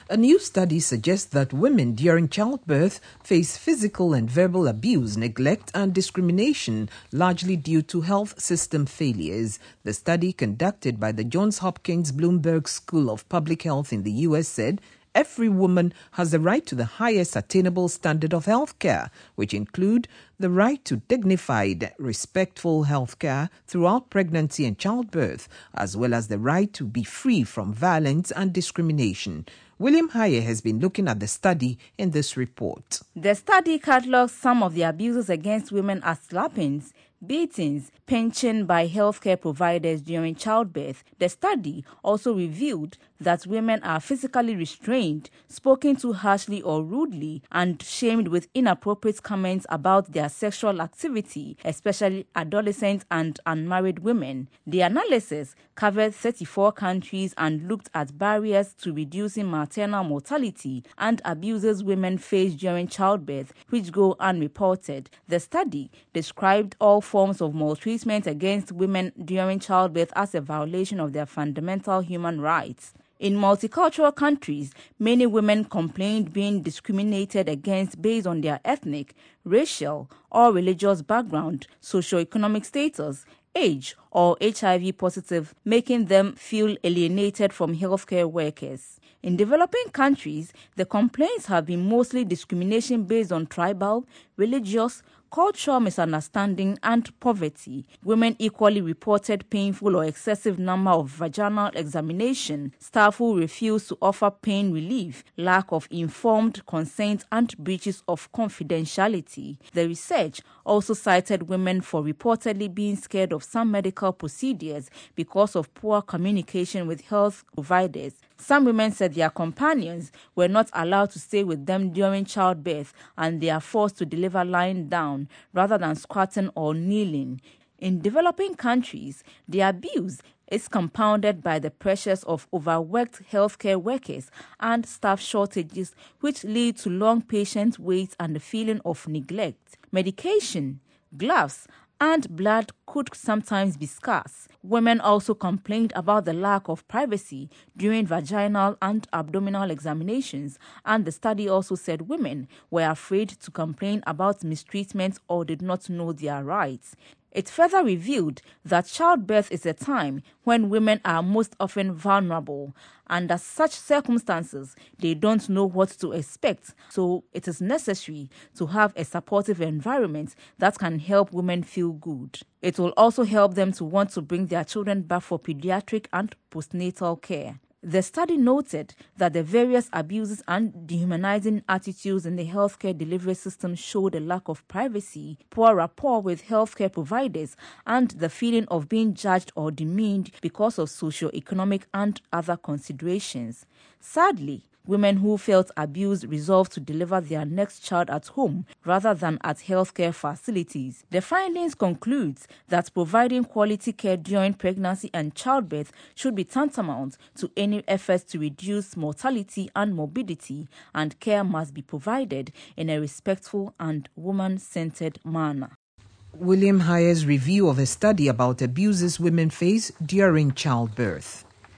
A new study suggests that women during childbirth face physical and verbal abuse, neglect, and discrimination, largely due to health system failures. The study conducted by the Johns Hopkins Bloomberg School of Public Health in the U.S. said every woman has the right to the highest attainable standard of health care, which include the right to dignified, respectful health care throughout pregnancy and childbirth, as well as the right to be free from violence and discrimination. William Haye has been looking at the study in this report. The study catalogs some of the abuses against women as slappings, beatings, pinching by healthcare providers during childbirth. The study also revealed that women are physically restrained, spoken to harshly or rudely, and shamed with inappropriate comments about their sexual activity, especially adolescent and unmarried women. The analysis covered 34 countries and looked at barriers to reducing maternal mortality and abuses women face during childbirth, which go unreported. The study described all forms of maltreatment against women during childbirth as a violation of their fundamental human rights. In multicultural countries, many women complained being discriminated against based on their ethnic, racial, or religious background, socioeconomic status, age, or HIV positive, making them feel alienated from healthcare workers. In developing countries, the complaints have been mostly discrimination based on tribal, religious, cultural misunderstanding, and poverty. Women equally reported painful or excessive number of vaginal examination, staff who refused to offer pain relief, lack of informed consent, and breaches of confidentiality. The research also cited women for reportedly being scared of some medical procedures because of poor communication with health providers. Some women said their companions were not allowed to stay with them during childbirth and they are forced to deliver lying down rather than squatting or kneeling. In developing countries, the abuse is compounded by the pressures of overworked healthcare workers and staff shortages, which lead to long patient waits and the feeling of neglect. Medication, gloves, and blood could sometimes be scarce. Women also complained about the lack of privacy during vaginal and abdominal examinations, and the study also said women were afraid to complain about mistreatment or did not know their rights. It further revealed that childbirth is a time when women are most often vulnerable. Under such circumstances, they don't know what to expect, so it is necessary to have a supportive environment that can help women feel good. It will also help them to want to bring their children back for pediatric and postnatal care. The study noted that the various abuses and dehumanizing attitudes in the healthcare delivery system showed a lack of privacy, poor rapport with healthcare providers, and the feeling of being judged or demeaned because of socioeconomic and other considerations. Sadly, women who felt abused resolved to deliver their next child at home rather than at healthcare facilities. The findings concludes that providing quality care during pregnancy and childbirth should be tantamount to any efforts to reduce mortality and morbidity, and care must be provided in a respectful and woman-centered manner. William Haye's review of a study about abuses women face during childbirth.